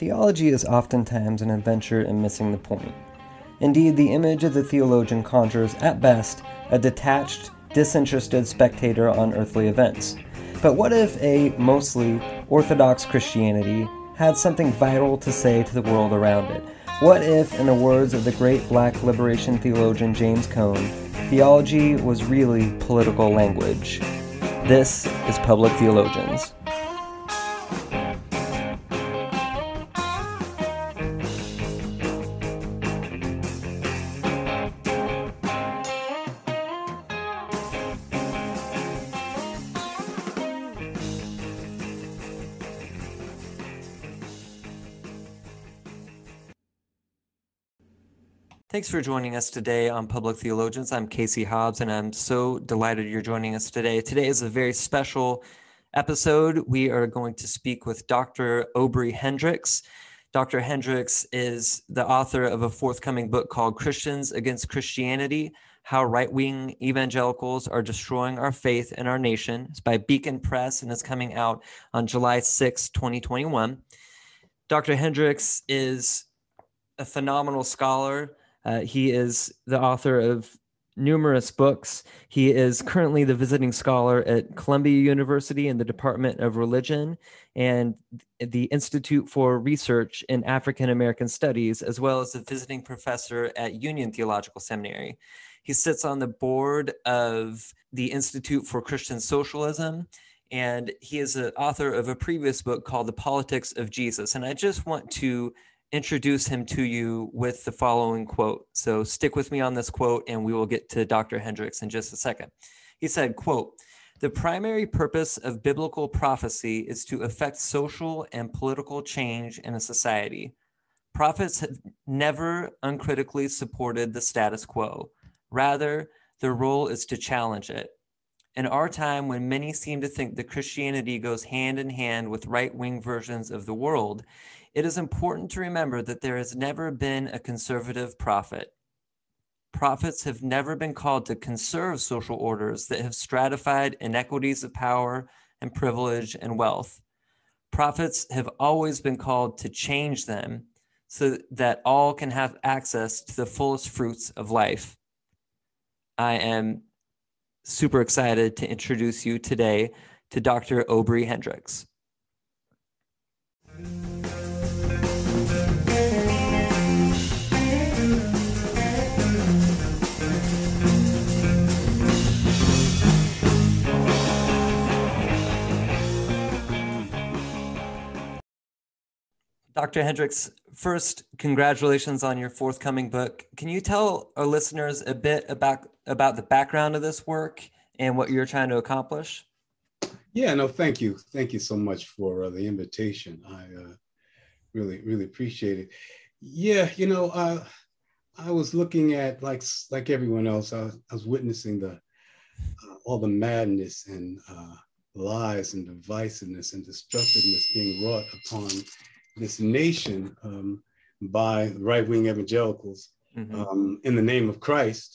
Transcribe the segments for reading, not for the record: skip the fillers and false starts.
Theology is oftentimes an adventure in missing the point. Indeed, the image of the theologian conjures, at best, a detached, disinterested spectator on earthly events. But what if a mostly orthodox Christianity had something vital to say to the world around it? What if, in the words of the great black liberation theologian James Cone, theology was really political language? This is Public Theologians. Thanks for joining us today on Public Theologians. I'm Casey Hobbs, and I'm so delighted you're joining us today. Today is a very special episode. We are going to speak with Dr. Aubrey Hendricks. Dr. Hendricks is the author of a forthcoming book called Christians Against Christianity: How Right-Wing Evangelicals Are Destroying Our Faith and Our Nation. It's by Beacon Press, and it's coming out on July 6, 2021. Dr. Hendricks is a phenomenal scholar. He is the author of numerous books. He is currently the visiting scholar at Columbia University in the Department of Religion and the Institute for Research in African American Studies, as well as a visiting professor at Union Theological Seminary. He sits on the board of the Institute for Christian Socialism, and he is the author of a previous book called The Politics of Jesus. And I just want to introduce him to you with the following quote. So stick with me on this quote, and we will get to Dr. Hendricks in just a second. He said, quote, "The primary purpose of biblical prophecy is to effect social and political change in a society. Prophets have never uncritically supported the status quo. Rather, their role is to challenge it. In our time, when many seem to think that Christianity goes hand in hand with right-wing versions of the world, it is important to remember that there has never been a conservative prophet. Prophets have never been called to conserve social orders that have stratified inequities of power and privilege and wealth. Prophets have always been called to change them so that all can have access to the fullest fruits of life." I am super excited to introduce you today to Dr. Aubrey Hendricks. Dr. Hendricks, first, congratulations on your forthcoming book. Can you tell our listeners a bit about the background of this work and what you're trying to accomplish? Yeah, no, thank you. Thank you so much for the invitation. I really appreciate it. Yeah, I was looking at, like everyone else, I was witnessing all the madness and lies and divisiveness and destructiveness being wrought upon this nation by right-wing evangelicals in the name of Christ.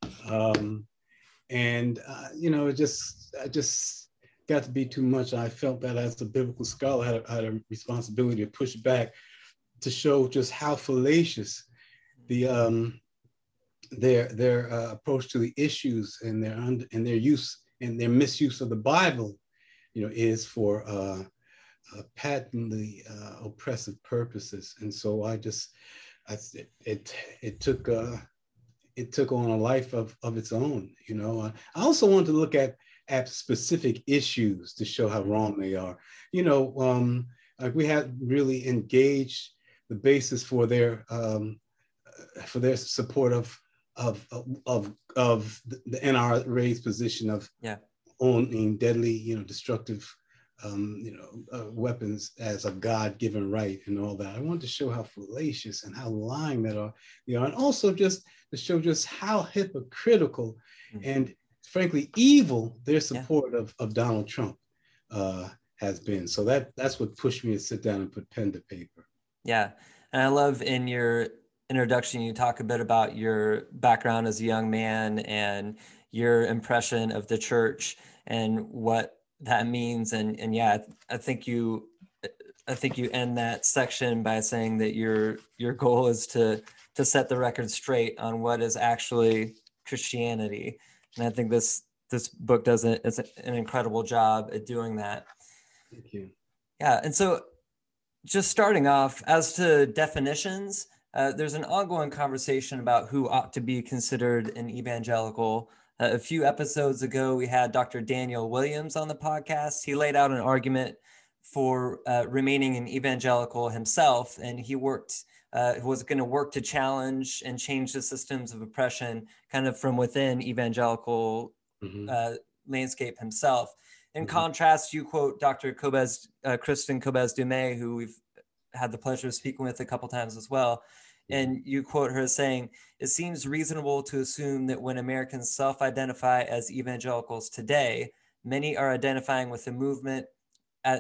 It just got to be too much. I felt that as a biblical scholar, I had a responsibility to push back, to show just how fallacious their approach to the issues and their use and their misuse of the Bible, is for patently oppressive purposes. And so it took on a life of its own. I also wanted to look at specific issues to show how wrong they are. Like we had really engaged the basis for their support of the NRA's position of owning deadly, destructive weapons as a God-given right and all that. I wanted to show how fallacious and how lying they are, and also just to show just how hypocritical and frankly evil their support of Donald Trump has been. So that's what pushed me to sit down and put pen to paper. Yeah, and I love in your introduction you talk a bit about your background as a young man and your impression of the church and what that means. And yeah, I think you I think you end that section by saying that your goal is to set the record straight on what is actually Christianity, and I think this book does an incredible job at doing that. Thank you. Yeah, and so just starting off, as to definitions, there's an ongoing conversation about who ought to be considered an evangelical. A few episodes ago, we had Dr. Daniel Williams on the podcast. He laid out an argument for remaining an evangelical himself, and he was going to work to challenge and change the systems of oppression kind of from within evangelical landscape himself. In contrast, you quote Dr. Kristen Kobes-Dumé, who we've had the pleasure of speaking with a couple times as well. And you quote her as saying, "It seems reasonable to assume that when Americans self-identify as evangelicals today, many are identifying with the movement as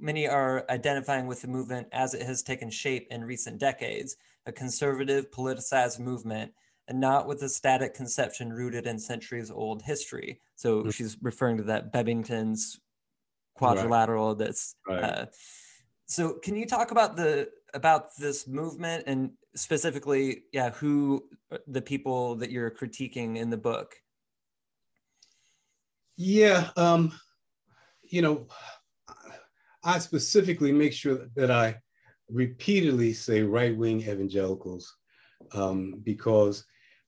it has taken shape in recent decades, a conservative, politicized movement, and not with a static conception rooted in centuries-old history." So she's referring to that Bebbington's quadrilateral. That's right. So can you talk about this movement and specifically, who the people that you're critiquing in the book? Yeah, I specifically make sure that I repeatedly say right-wing evangelicals because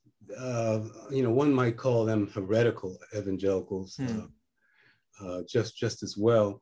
one might call them heretical evangelicals just as well.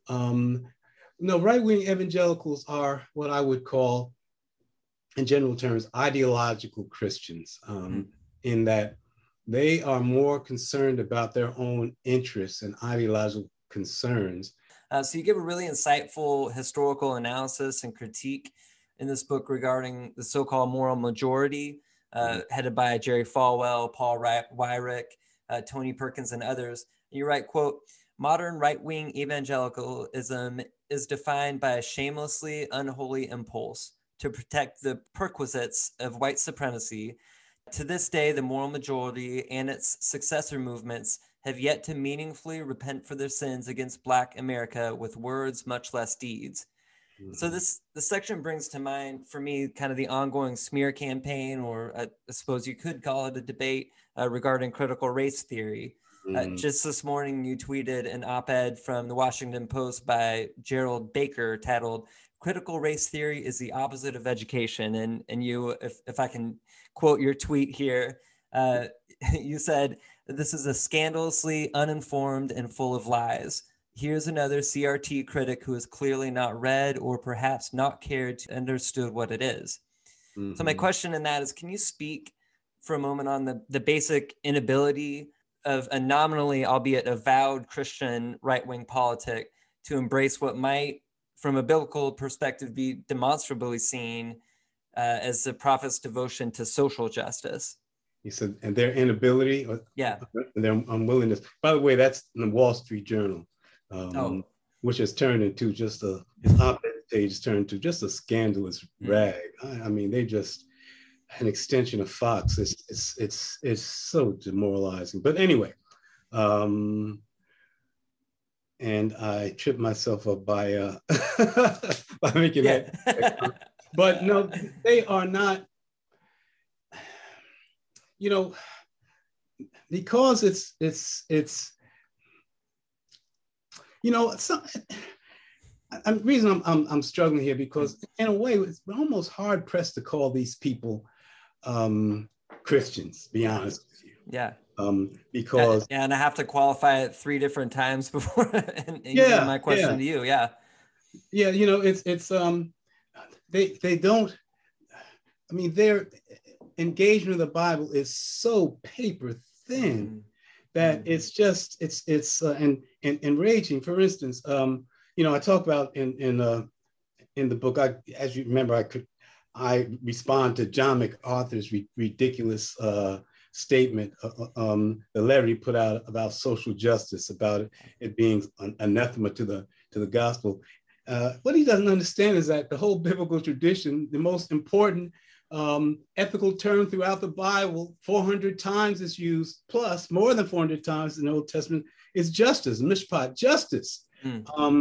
Right-wing evangelicals are what I would call, in general terms, ideological Christians, in that they are more concerned about their own interests and ideological concerns. So you give a really insightful historical analysis and critique in this book regarding the so-called moral majority, headed by Jerry Falwell, Paul Weyrich, Tony Perkins, and others. And you write, quote, "Modern right-wing evangelicalism is defined by a shamelessly unholy impulse to protect the perquisites of white supremacy. To this day, the moral majority and its successor movements have yet to meaningfully repent for their sins against Black America with words, much less deeds." So this section brings to mind for me kind of the ongoing smear campaign, or I suppose you could call it a debate regarding critical race theory. Just this morning, you tweeted an op-ed from the Washington Post by Gerald Baker titled "Critical Race Theory is the Opposite of Education." And you, if I can quote your tweet here, you said, "This is a scandalously uninformed and full of lies. Here's another CRT critic who has clearly not read or perhaps not cared to understood what it is." So my question in that is, can you speak for a moment on the basic inability of a nominally, albeit avowed Christian right-wing politic to embrace what might, from a biblical perspective, be demonstrably seen as the prophet's devotion to social justice? He said, and their inability, and their unwillingness. By the way, that's in the Wall Street Journal, which has turned into just his op-ed page turned to just a scandalous rag. I mean, they just an extension of Fox. It's so demoralizing. But anyway, and I tripped myself up by by making that. But no, they are not. Because it's the reason I'm struggling here, because in a way it's almost hard pressed to call these people Christians, be honest with you. Yeah. Because and I have to qualify it 3 different times before and my question to you. Yeah. Yeah, it's they don't. I mean, their engagement of the Bible is so paper thin that it's just it's enraging. For instance, I talk about in the book. As you remember, I respond to John MacArthur's ridiculous statement, the letter he put out about social justice, about it being anathema to the gospel. What he doesn't understand is that the whole biblical tradition, the most important ethical term throughout the Bible, 400 times is used, more than 400 times in the Old Testament, is justice, mishpat, justice.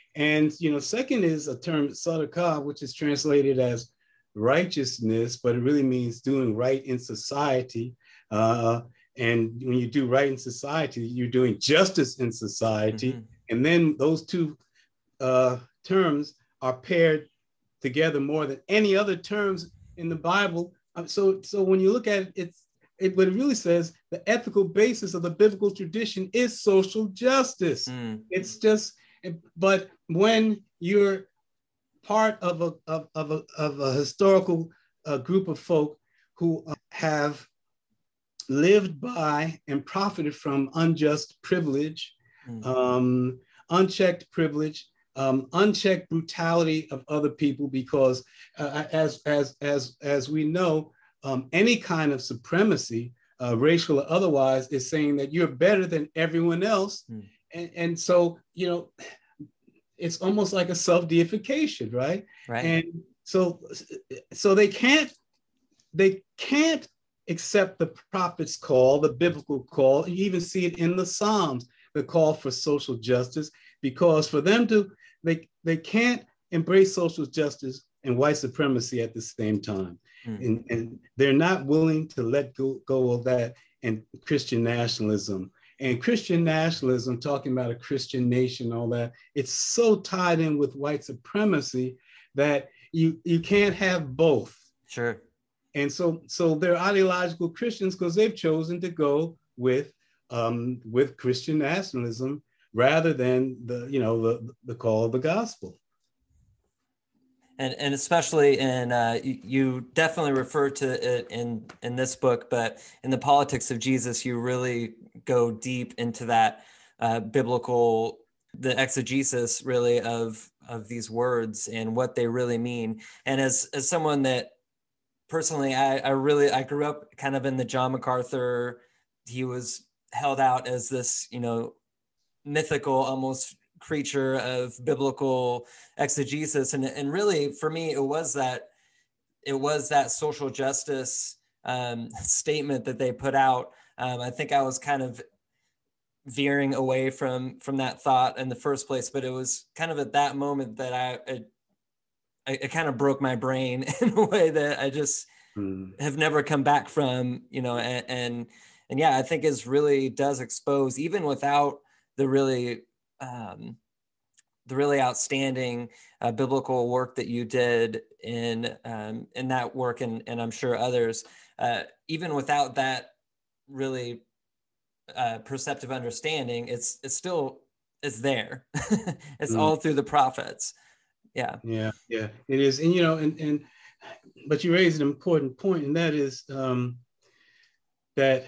And, second is a term, sadaqah, which is translated as righteousness, but it really means doing right in society. And when you do right in society, you're doing justice in society. Mm-hmm. And then those two terms are paired together more than any other terms in the Bible. So when you look at it, what it really says, the ethical basis of the biblical tradition is social justice. It's just, but when you're part of a historical group of folk who have lived by and profited from unjust privilege, unchecked privilege, unchecked brutality of other people, because as we know, any kind of supremacy, racial or otherwise, is saying that you're better than everyone else. And so, it's almost like a self-deification, right? And so they can't accept the prophet's call, the biblical call. You even see it in the Psalms, the call for social justice, because for them to, they can't embrace social justice and white supremacy at the same time. And they're not willing to let go of that and Christian nationalism. And Christian nationalism, talking about a Christian nation, all that, it's so tied in with white supremacy that you can't have both. Sure. And so they're ideological Christians because they've chosen to go with Christian nationalism rather than the call of the gospel. And especially in, you definitely refer to it in this book, but in The Politics of Jesus, you really go deep into that biblical, the exegesis really of these words and what they really mean. And as someone that personally, I grew up kind of in the John MacArthur, he was held out as this, mythical almost creature of biblical exegesis, and really for me it was that social justice statement that they put out. I think I was kind of veering away from that thought in the first place, but it was kind of at that moment that it kind of broke my brain in a way that I just have never come back from, and yeah, I think is really does expose, even without the really outstanding biblical work that you did in that work, and I'm sure others, even without that really perceptive understanding, it's there. It's all through the prophets. Yeah, it is. And but you raised an important point, and that is that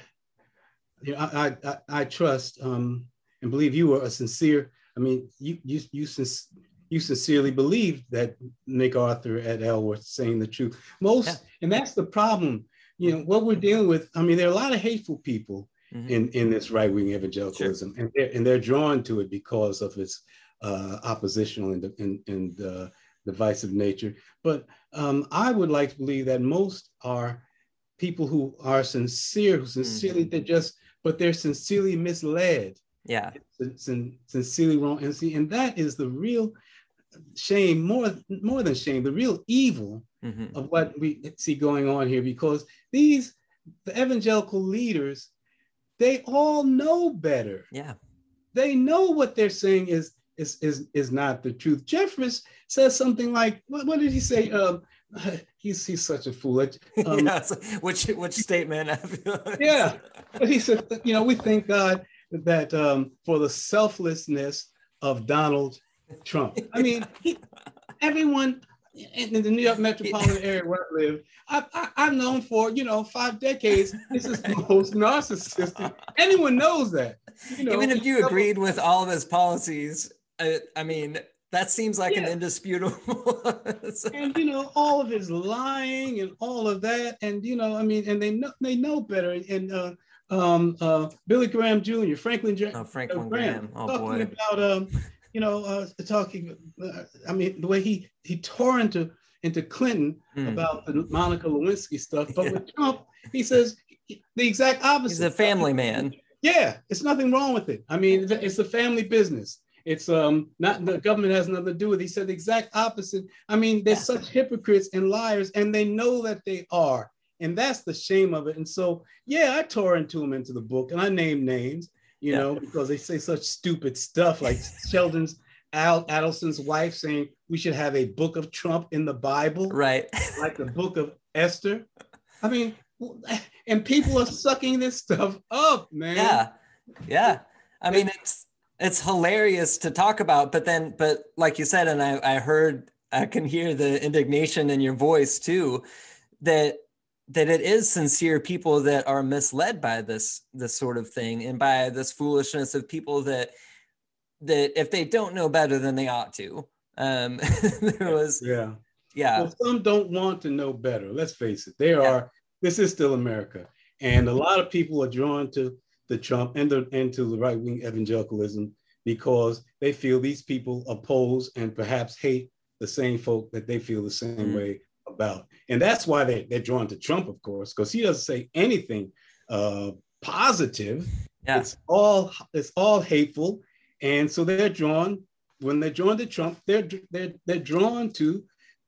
I trust and believe you are a sincere. I mean, you sincerely believe that MacArthur et al. Were saying the truth. And that's the problem. What we're dealing with. I mean, there are a lot of hateful people in this right-wing evangelicalism, sure. and they're drawn to it because of its oppositional and divisive nature. But I would like to believe that most are people who are sincere, who sincerely they're sincerely misled. Yeah, sincerely wrong, and that is the real shame, more than shame, the real evil of what we see going on here. Because the evangelical leaders, they all know better. Yeah, they know what they're saying is not the truth. Jeffress says something like, what did he say? He's such a fool. Which statement? Yeah, but he said, we thank God that for the selflessness of Donald Trump. I mean, everyone in the New York metropolitan area where I live, I've known for 5 decades. This is the most narcissistic. Anyone knows that. Even if you agreed with all of his policies, I mean, that seems like an indisputable. And all of his lying and all of that, and and they know better. And Billy Graham Jr., Franklin Graham. Oh talking boy. About I mean, the way he tore into Clinton about the Monica Lewinsky stuff, but with Trump, he says the exact opposite. He's a family man. Yeah, it's nothing wrong with it. I mean, it's a family business. It's not the government has nothing to do with it. He said the exact opposite. I mean, they're Yeah. such hypocrites and liars, and they know that they are. And that's the shame of it. And so, yeah, I tore into the book and I named names, Yeah. because they say such stupid stuff like Sheldon's Adelson's wife saying we should have a book of Trump in the Bible, Right. like the book of Esther. I mean, and people are sucking this stuff up, man. Yeah. Yeah. I mean, it's hilarious to talk about, but like you said, and I can hear the indignation in your voice too, that it is sincere people that are misled by this sort of thing and by this foolishness of people that if they don't know better, then they ought to. There was, Yeah. yeah, Well, some don't want to know better. Let's face it. yeah, This is still America. And a lot of people are drawn to the Trump and to the right-wing evangelicalism because they feel these people oppose and perhaps hate the same folk that they feel the same way about. And that's why they're drawn to Trump, of course, because he doesn't say anything positive. yeah. It's all hateful. And so when they're drawn to Trump, they're drawn to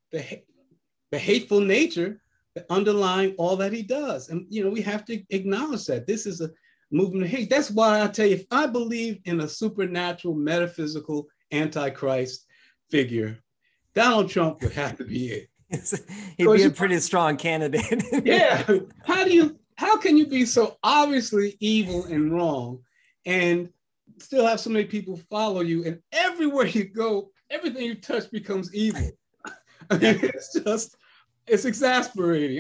the hateful nature underlying all that he does. And, we have to acknowledge that this is a movement of hate. That's why I tell you, if I believe in a supernatural, metaphysical, antichrist figure, Donald Trump would have to be it. He'd be a pretty strong candidate. Yeah. How can you be so obviously evil and wrong and still have so many people follow you, and everywhere you go, everything you touch becomes evil? I mean, it's exasperating.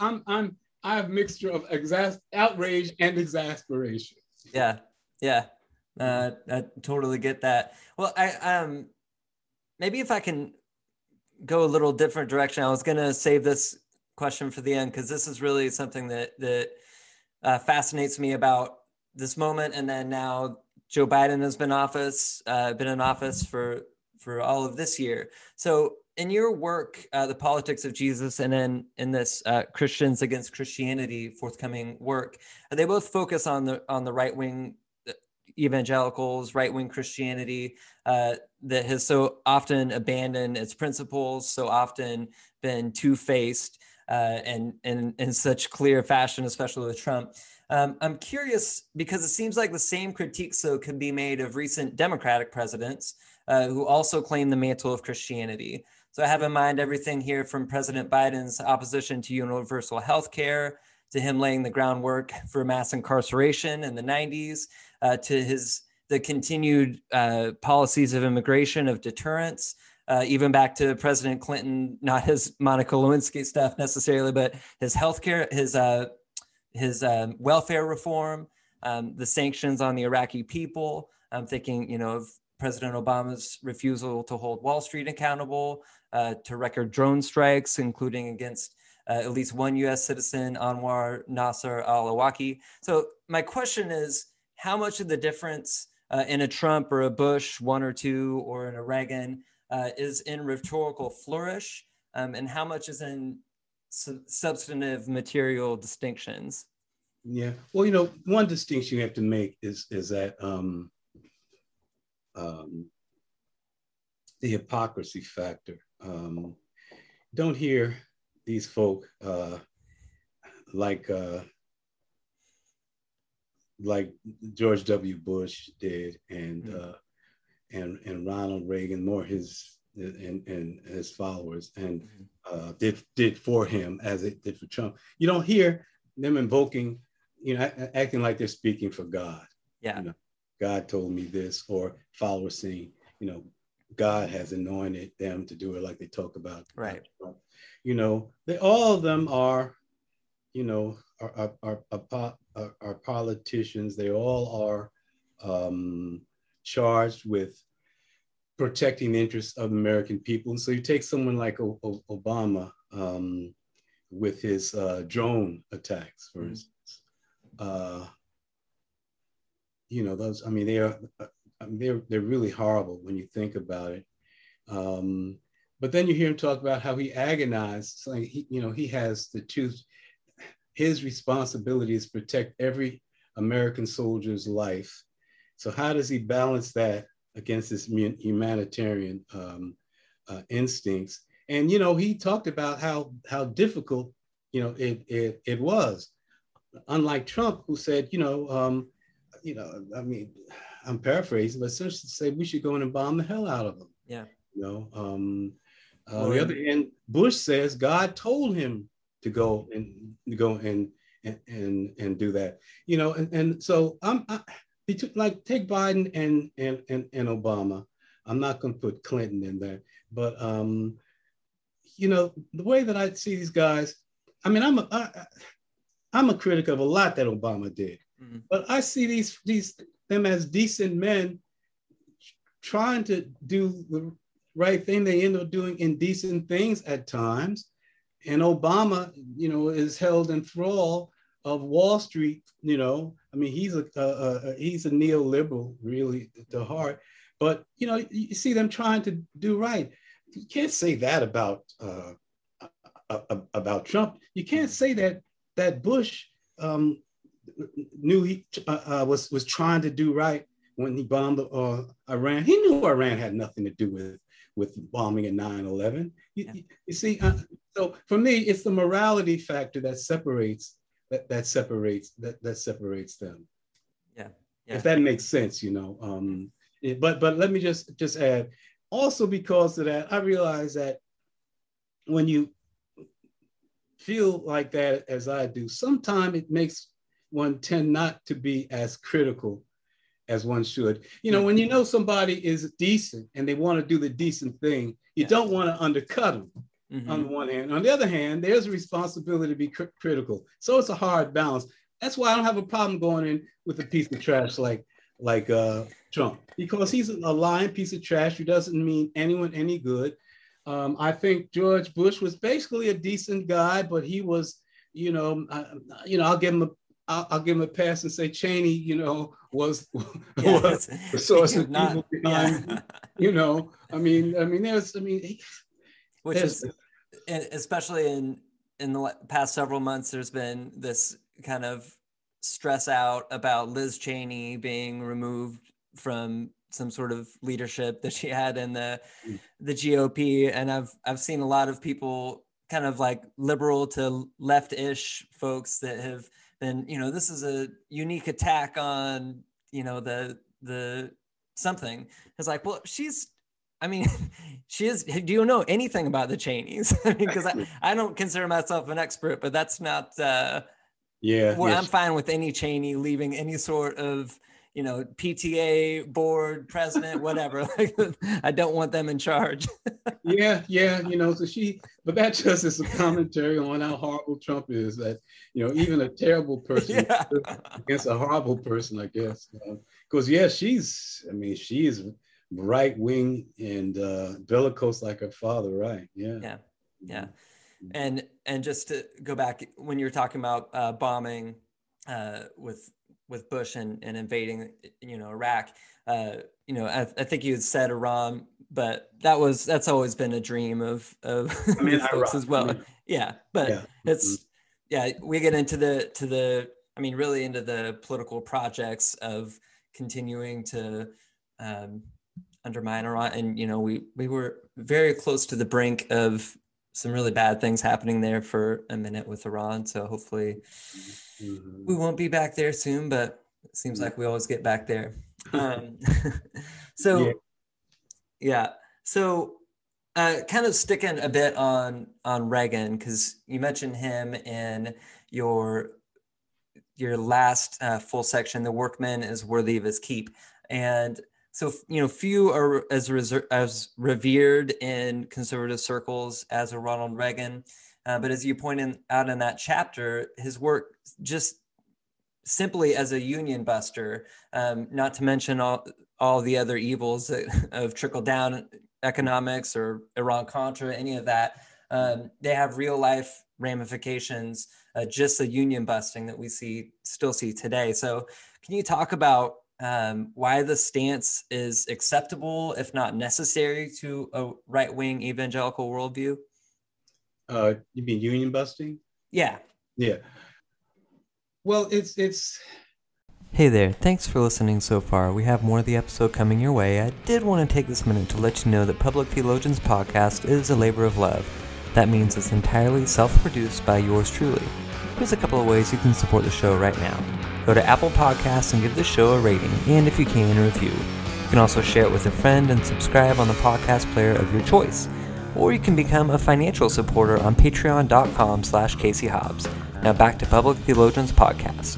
I have a mixture of outrage and exasperation. Yeah. Yeah. I totally get that. Well, I maybe if I can go a little different direction, I was going to save this question for the end, because this is really something that fascinates me about this moment. And then now Joe Biden has been in office for all of this year. So in your work, The Politics of Jesus, and then in this Christians Against Christianity forthcoming work, they both focus on the right-wing evangelicals, right-wing Christianity that has so often abandoned its principles, so often been two-faced and in such clear fashion, especially with Trump. I'm curious because it seems like the same critiques though could be made of recent Democratic presidents who also claim the mantle of Christianity. So I have in mind everything here from President Biden's opposition to universal health care, to him laying the groundwork for mass incarceration in the 90s, to the continued policies of immigration, of deterrence, even back to President Clinton, not his Monica Lewinsky stuff necessarily, but his healthcare, his welfare reform, the sanctions on the Iraqi people. I'm thinking, of President Obama's refusal to hold Wall Street accountable, to record drone strikes, including against at least one U.S. citizen, Anwar Nasser al-Awlaki. So my question is, how much of the difference in a Trump or a Bush, one or two, or in a Reagan is in rhetorical flourish, and how much is in substantive material distinctions? Yeah. Well, one distinction you have to make is that the hypocrisy factor. Don't hear these folk like George W. Bush did, and Ronald Reagan, more his and his followers, and did for him as it did for Trump. You don't hear them invoking, acting like they're speaking for God. Yeah. God told me this, or followers saying, God has anointed them to do it, like they talk about. Right. All of them are, are politicians. They all are charged with protecting the interests of the American people. And so you take someone like Obama with his drone attacks, for instance. Those. I mean, they're really horrible when you think about it. But then you hear him talk about how he agonized. So he has the truth. His responsibility is to protect every American soldier's life. So how does he balance that against his humanitarian instincts. And he talked about how difficult it was. Unlike Trump, who said, I mean, I'm paraphrasing, but essentially said we should go in and bomb the hell out of them. Yeah. On the other hand, Bush says God told him to go and do that. And so like take Biden and Obama. I'm not going to put Clinton in there, but the way that I see these guys, I mean, I'm a critic of a lot that Obama did, but I see them as decent men trying to do the right thing. They end up doing indecent things at times, and Obama, is held in thrall of Wall Street. I mean, he's a neoliberal, really, to heart. But you see them trying to do right. You can't say that about Trump. You can't say that Bush knew he was trying to do right when he bombed Iran. He knew Iran had nothing to do with bombing in 9/11. You see, so for me, it's the morality factor that separates them. Yeah. If that makes sense, But let me just add, also because of that, I realize that when you feel like that as I do, sometimes it makes one tend not to be as critical as one should. When somebody is decent and they want to do the decent thing, you don't want to undercut them. On the one hand. On the other hand, there's a responsibility to be critical. So it's a hard balance. That's why I don't have a problem going in with a piece of trash like Trump, because he's a lying piece of trash who doesn't mean anyone any good. I think George Bush was basically a decent guy, but he was, I'll give him a pass and say Cheney, was the source of evil behind. Which is, especially in the past several months, there's been this kind of stress out about Liz Cheney being removed from some sort of leadership that she had in the GOP, and I've seen a lot of people, kind of like liberal to left-ish folks, that have been, this is a unique attack on the something. It's like, well, she is. Do you know anything about the Cheneys? Because I don't consider myself an expert, but that's not. I'm fine with any Cheney leaving any sort of, PTA board, president, whatever. I don't want them in charge. But that just is a commentary on how horrible Trump is. That even a terrible person against a horrible person, I guess. Because she is right wing and bellicose like her father, right? Yeah. And just to go back, when you're talking about bombing with Bush and invading Iraq, I think you had said Iran, but that's always been a dream of folks Iraq, as well. We get into really into the political projects of continuing to undermine Iran, and we were very close to the brink of some really bad things happening there for a minute with Iran. So hopefully we won't be back there soon, but it seems like we always get back there. So kind of sticking a bit on Reagan, because you mentioned him in your last full section, "The Workman is Worthy of His Keep." And so, few are as revered in conservative circles as a Ronald Reagan. But as you pointed out in that chapter, his work just simply as a union buster, not to mention all the other evils of trickle-down economics or Iran-Contra, any of that, they have real-life ramifications, just the union busting that we still see today. So can you talk about why the stance is acceptable, if not necessary, to a right-wing evangelical worldview? You mean union busting? Yeah. Well, it's Hey there, thanks for listening so far. We have more of the episode coming your way. I did want to take this minute to let you know that Public Theologians Podcast is a labor of love. That means it's entirely self-produced by yours truly. Here's a couple of ways you can support the show right now. Go to Apple Podcasts and give the show a rating, and if you can, a review. You can also share it with a friend and subscribe on the podcast player of your choice. Or you can become a financial supporter on patreon.com/Casey Hobbs. Now back to Public Theologians Podcast.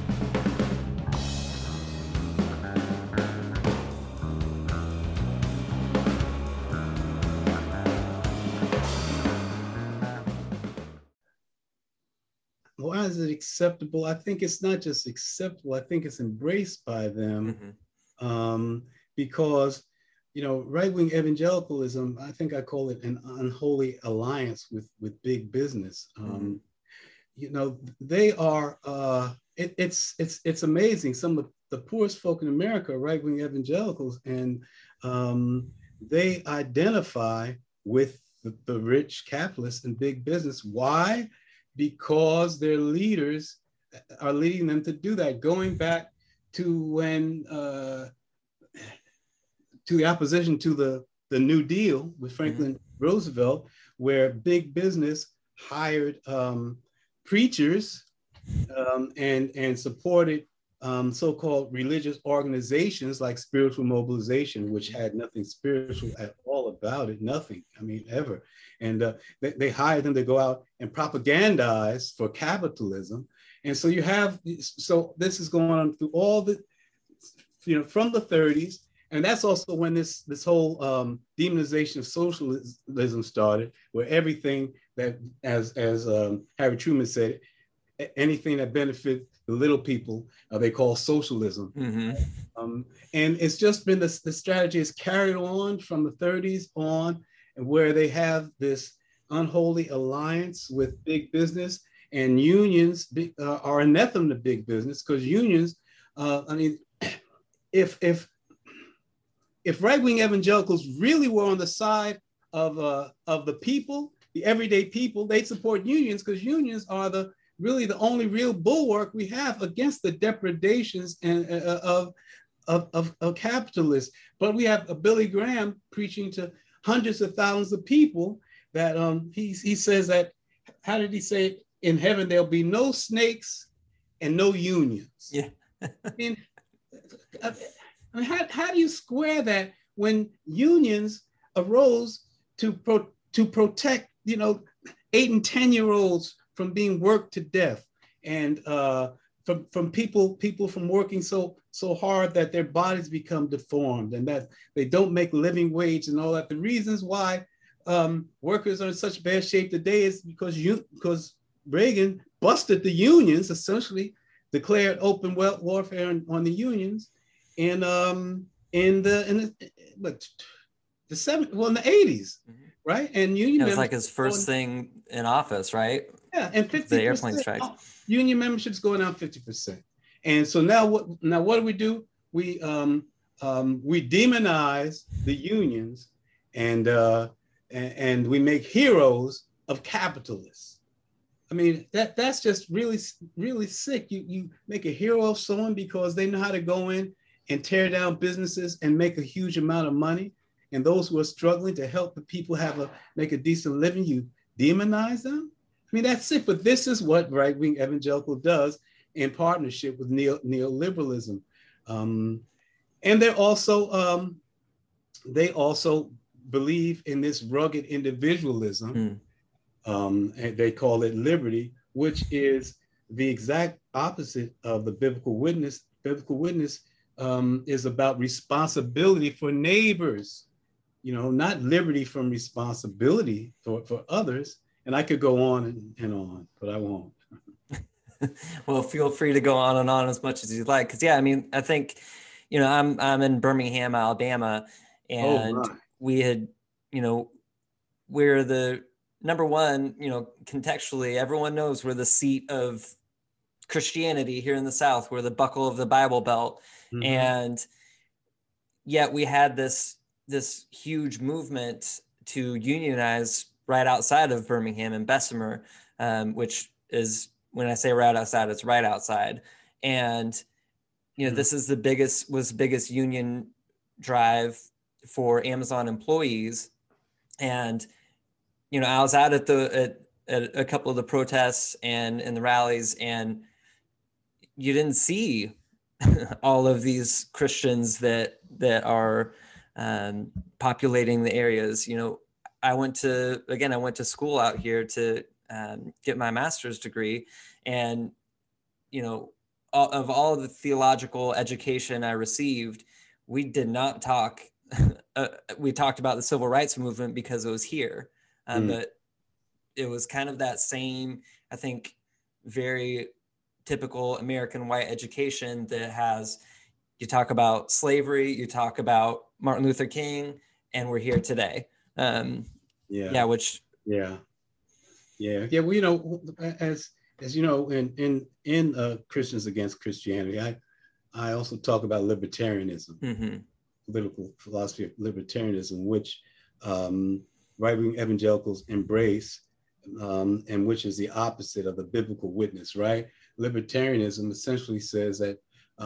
Why is it acceptable? I think it's not just acceptable. I think it's embraced by them because, right-wing evangelicalism, I think I call it an unholy alliance with big business. They are, it's amazing. Some of the poorest folk in America are right-wing evangelicals, and they identify with the rich capitalists and big business. Why? Because their leaders are leading them to do that. Going back to when, to the opposition to the New Deal with Franklin Roosevelt, where big business hired preachers and supported so-called religious organizations like Spiritual Mobilization, which had nothing spiritual at all about it, nothing, ever. And they hired them to go out and propagandize for capitalism. And so this is going on through all the, from the 30s. And that's also when this whole demonization of socialism started, where everything that, as Harry Truman said, anything that benefits the little people, they call socialism. And it's just been the strategy is carried on from the 30s on, where they have this unholy alliance with big business, and unions are anathema to big business, because unions, if right-wing evangelicals really were on the side of the people, the everyday people, they'd support unions, because unions are really the only real bulwark we have against the depredations of capitalists. But we have a Billy Graham preaching to hundreds of thousands of people that he says that, how did he say it? In heaven, there'll be no snakes and no unions. Yeah. How do you square that when unions arose to protect, 8 and 10-year-olds from being worked to death, and from people from working so hard that their bodies become deformed, and that they don't make living wage and all that? The reasons why workers are in such bad shape today is because Reagan busted the unions, essentially declared open warfare on the unions, and in the 80s, right? And union it was like his first thing in office, right? Yeah, and 50%. The airplane strikes. Union membership's going down 50%. And so now what do? We demonize the unions, and we make heroes of capitalists. That's just really, really sick. You make a hero of someone because they know how to go in and tear down businesses and make a huge amount of money. And those who are struggling to help the people make a decent living, you demonize them. That's it. But this is what right-wing evangelical does in partnership with neoliberalism. And they also believe in this rugged individualism. And they call it liberty, which is the exact opposite of the biblical witness. Biblical witness is about responsibility for neighbors, not liberty from responsibility for others. And I could go on and on, but I won't. Well, feel free to go on and on as much as you'd like. Because, I think, I'm in Birmingham, Alabama, and we had, we're the number one, contextually, everyone knows we're the seat of Christianity here in the South. We're the buckle of the Bible Belt. And yet we had this huge movement to unionize right outside of Birmingham and Bessemer, which is, when I say right outside, it's right outside. And this is the biggest union drive for Amazon employees. And, I was out at a couple of the protests and in the rallies, and you didn't see all of these Christians that are populating the areas. I went to school out here to get my master's degree, and of all the theological education I received, we did not talk. We talked about the civil rights movement because it was here, but it was kind of that same, I think, very typical American white education that has, you talk about slavery, you talk about Martin Luther King, and we're here today. Yeah. Yeah. Well, as you know, in Christians Against Christianity, I also talk about libertarianism, political philosophy of libertarianism, which right-wing evangelicals embrace, and which is the opposite of the biblical witness, right? Libertarianism essentially says that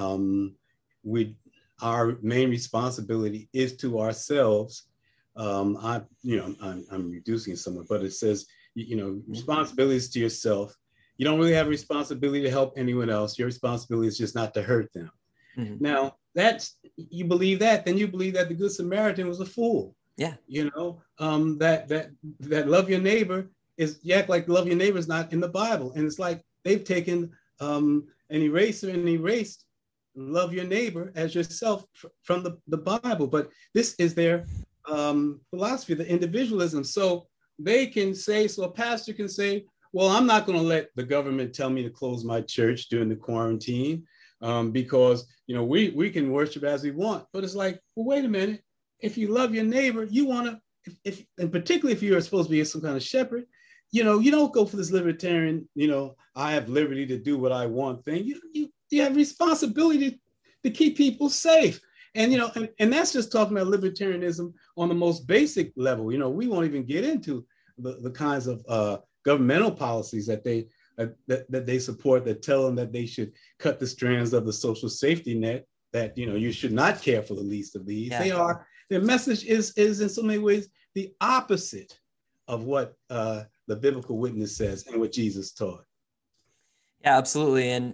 our main responsibility is to ourselves. I'm reducing it somewhat, but it says, responsibilities to yourself. You don't really have a responsibility to help anyone else. Your responsibility is just not to hurt them. Now, you believe that, then you believe that the Good Samaritan was a fool. Yeah. That love your neighbor you act like love your neighbor is not in the Bible. And it's like they've taken an eraser and erased love your neighbor as yourself from the Bible. But this is their philosophy, the individualism. So a pastor can say, well, I'm not going to let the government tell me to close my church during the quarantine because, we can worship as we want. But it's like, well, wait a minute. If you love your neighbor, you want to, and particularly if you're supposed to be some kind of shepherd, you don't go for this libertarian, I have liberty to do what I want thing. You have responsibility to keep people safe. And, and that's just talking about libertarianism on the most basic level. We won't even get into the kinds of governmental policies that they support, that tell them that they should cut the strands of the social safety net, that, you should not care for the least of these. Yeah. Their message is in so many ways the opposite of what the biblical witness says and what Jesus taught. Yeah, absolutely. And,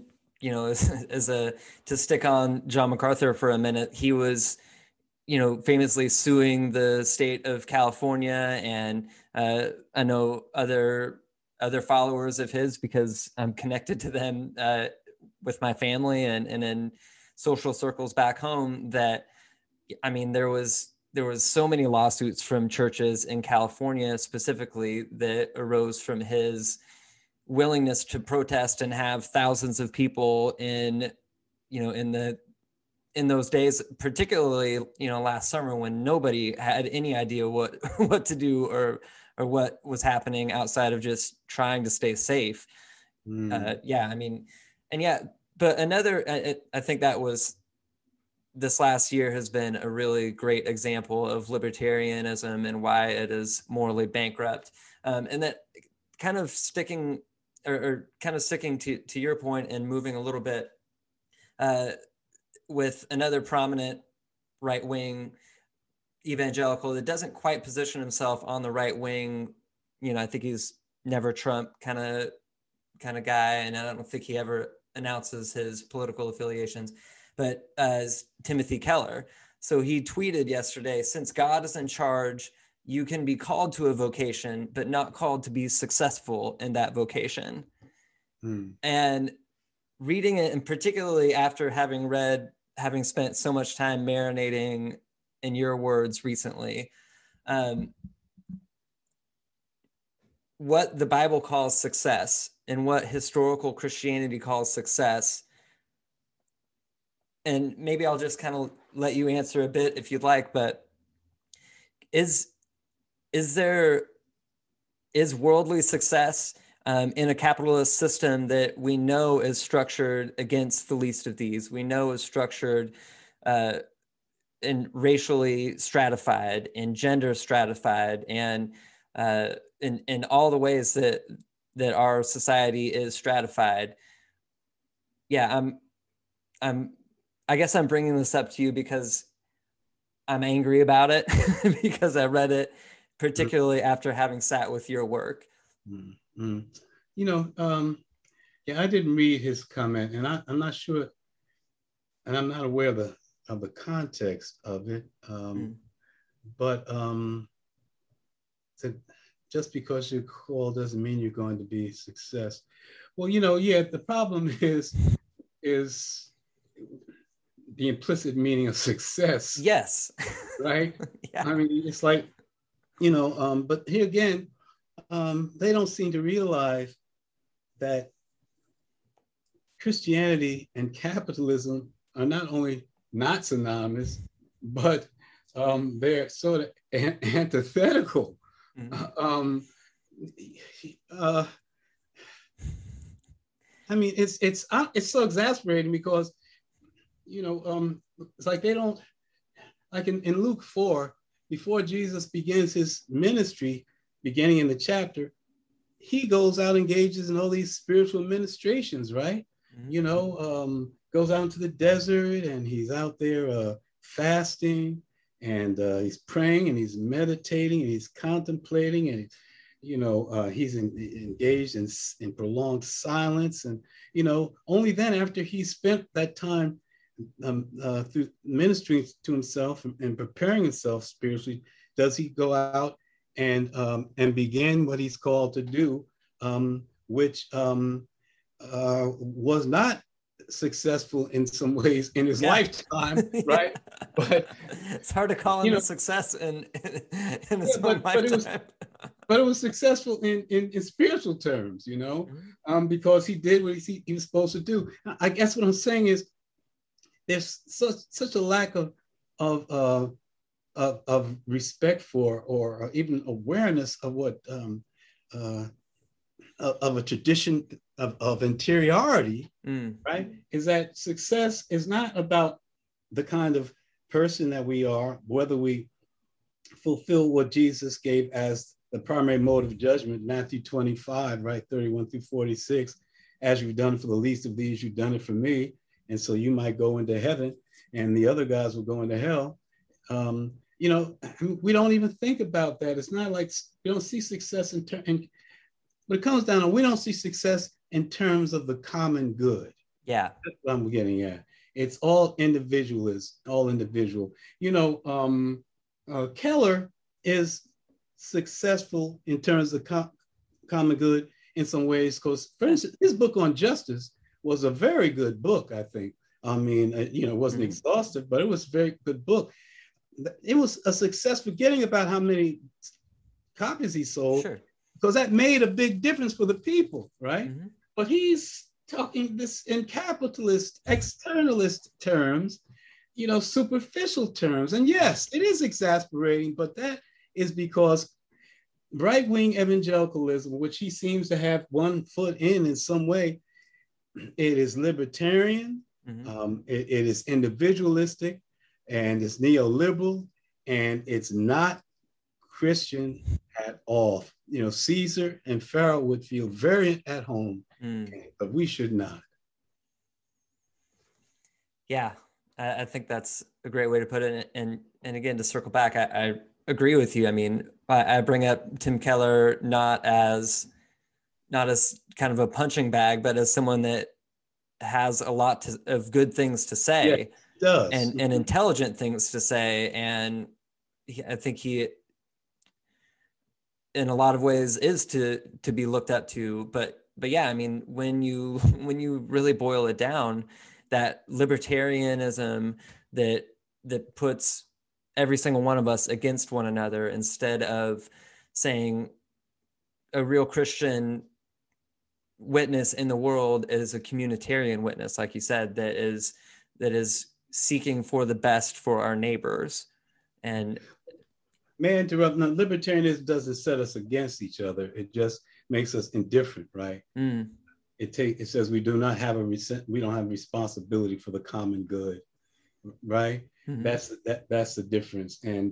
to stick on John MacArthur for a minute, he was, famously suing the state of California. And I know other followers of his, because I'm connected to them with my family and in social circles back home, that, there was so many lawsuits from churches in California specifically that arose from his willingness to protest and have thousands of people in those days, particularly, last summer, when nobody had any idea what to do or what was happening outside of just trying to stay safe. But I think that was, this last year has been a really great example of libertarianism and why it is morally bankrupt. And that kind of sticking to your point and moving a little bit with another prominent right-wing evangelical that doesn't quite position himself on the right wing. I think he's never Trump kind of guy, and I don't think he ever announces his political affiliations, but as Timothy Keller. So he tweeted yesterday, since God is in charge, you can be called to a vocation, but not called to be successful in that vocation. And reading it, and particularly after having spent so much time marinating in your words recently, what the Bible calls success and what historical Christianity calls success. And maybe I'll just kind of let you answer a bit if you'd like, but is worldly success in a capitalist system that we know is structured against the least of these, we know is structured and racially stratified and gender stratified, and in all the ways that our society is stratified? Yeah, I'm I guess I'm bringing this up to you because I'm angry about it because I read it particularly after having sat with your work. Mm-hmm. You know, yeah, I didn't read his comment, and I'm not sure, and I'm not aware of the context of it. Mm. But so just because you're called doesn't mean you're going to be a success. Well, yeah, the problem is the implicit meaning of success, Yes. right? Yeah. I mean, it's like, but here again, they don't seem to realize that Christianity and capitalism are not only not synonymous, but they're sort of antithetical. Mm. Um, uh, I mean, it's so exasperating because it's like they don't, like in Luke 4, before Jesus begins his ministry, beginning in the chapter, he goes out, engages in all these spiritual ministrations, right? Goes out into the desert and he's out there fasting, and he's praying and he's meditating and he's contemplating, and he's engaged in prolonged silence. And only then, after he spent that time through ministering to himself and preparing himself spiritually, does he go out and begin what he's called to do, which was not successful in some ways in his lifetime, right? But it's hard to call him a success in his own lifetime. But it was successful in spiritual terms, because he did what he was supposed to do. I guess what I'm saying is there's such a lack of respect for, or even awareness of what of a tradition of interiority, right? Is that success is not about the kind of person that we are, whether we fulfill what Jesus gave as the primary mode of judgment, Matthew 25, right, 31 through 46. As you've done for the least of these, you've done it for me. And so you might go into heaven and the other guys will go into hell. We don't even think about that. It's not like we don't see success but it comes down to, we don't see success in terms of the common good. Yeah. That's what I'm getting at. It's all individualist, all individual. Keller is successful in terms of common good in some ways, because, for instance, his book on justice was a very good book, I think. I mean, it wasn't exhaustive, but it was a very good book. It was a success, forgetting about how many copies he sold, sure, because that made a big difference for the people, right? But he's talking this in capitalist, externalist terms, superficial terms. And yes, it is exasperating, but that is because right-wing evangelicalism, which he seems to have one foot in some way, it is libertarian, it is individualistic, and it's neoliberal, and it's not Christian at all. Caesar and Pharaoh would feel very at home, but we should not. Yeah, I think that's a great way to put it. And again, to circle back, I agree with you. I mean, I bring up Tim Keller not as kind of a punching bag, but as someone that has a lot of good things to say, does, and intelligent things to say. And I think he, in a lot of ways, is to be looked up to. But yeah, I mean, when you really boil it down, that libertarianism that puts every single one of us against one another, instead of saying a real Christian witness in the world is a communitarian witness, like you said, that is seeking for the best for our neighbors. And may I interrupt? No, libertarianism doesn't set us against each other. It just makes us indifferent, right? It says we don't have responsibility for the common good, right? That's the difference, and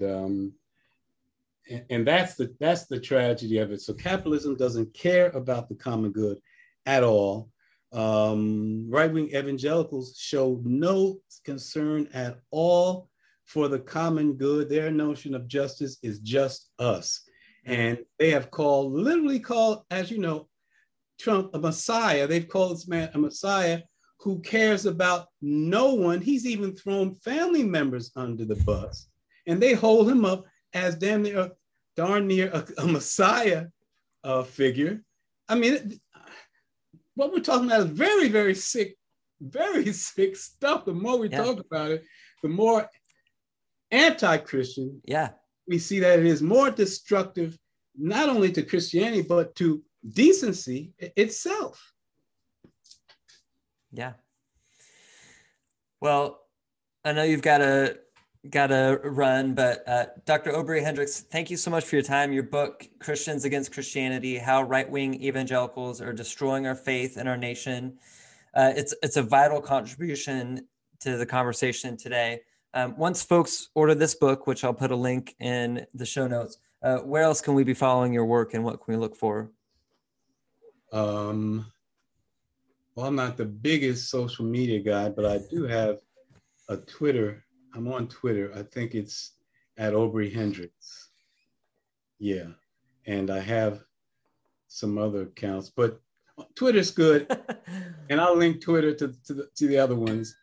that's the tragedy of it. So capitalism doesn't care about the common good at all. right-wing evangelicals show no concern at all for the common good. Their notion of justice is just us. And they have literally called, as you know, Trump a messiah. They've called this man a messiah who cares about no one. He's even thrown family members under the bus. And they hold him up as darn near a messiah figure. I mean, what we're talking about is very, very sick stuff. The more we talk about it, the more anti-Christian we see that it is, more destructive, not only to Christianity, but to decency itself. Yeah. Well, I know you've got to run, but Dr. Aubrey Hendricks, thank you so much for your time. Your book, Christians Against Christianity: How Right-Wing Evangelicals Are Destroying Our Faith and Our Nation. It's a vital contribution to the conversation today. Once folks order this book, which I'll put a link in the show notes, where else can we be following your work and what can we look for? Well, I'm not the biggest social media guy, but I do have a Twitter. I'm on Twitter. I think it's at Aubrey Hendricks. Yeah. And I have some other accounts, but Twitter's good. And I'll link Twitter to the other ones.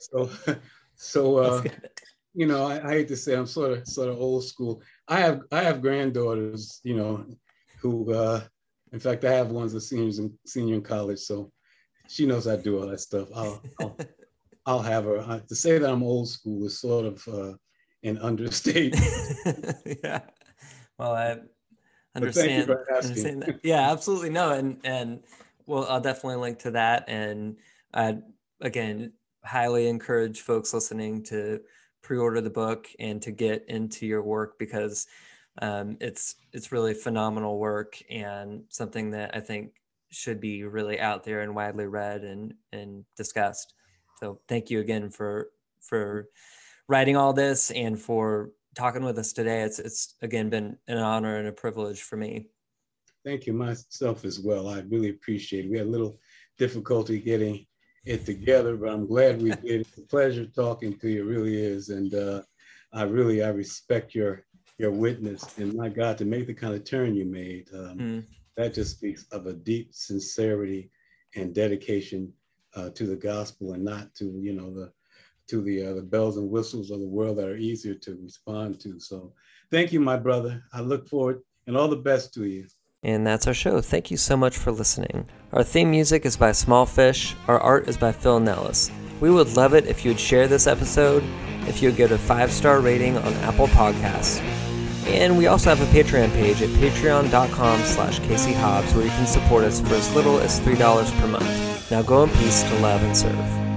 So you know, I hate to say I'm sort of old school. I have granddaughters, you know, who in fact I have one's a senior in college, so she knows I do all that stuff. I'll have her. To say that I'm old school is sort of an understatement. Yeah. Well, I understand. Thank you for asking. That. Yeah, absolutely. No, and well, I'll definitely link to that. And again, highly encourage folks listening to pre-order the book and to get into your work, because it's really phenomenal work and something that I think should be really out there and widely read and discussed. So thank you again for writing all this and for talking with us today. It's again been an honor and a privilege for me. Thank you, myself as well. I really appreciate it. We had a little difficulty getting it together, but I'm glad we did. It's a pleasure talking to you, it really is. And I respect your witness, and my God, to make the kind of turn you made, that just speaks of a deep sincerity and dedication to the gospel, and not to, you know, the bells and whistles of the world that are easier to respond to. So thank you, my brother. I look forward, and all the best to you. And that's our show. Thank you so much for listening. Our theme music is by Small Fish. Our art is by Phil Nellis. We would love it if you would share this episode, if you would give a 5-star rating on Apple Podcasts. And we also have a Patreon page at patreon.com/Casey Hobbs, where you can support us for as little as $3 per month. Now go in peace to love and serve.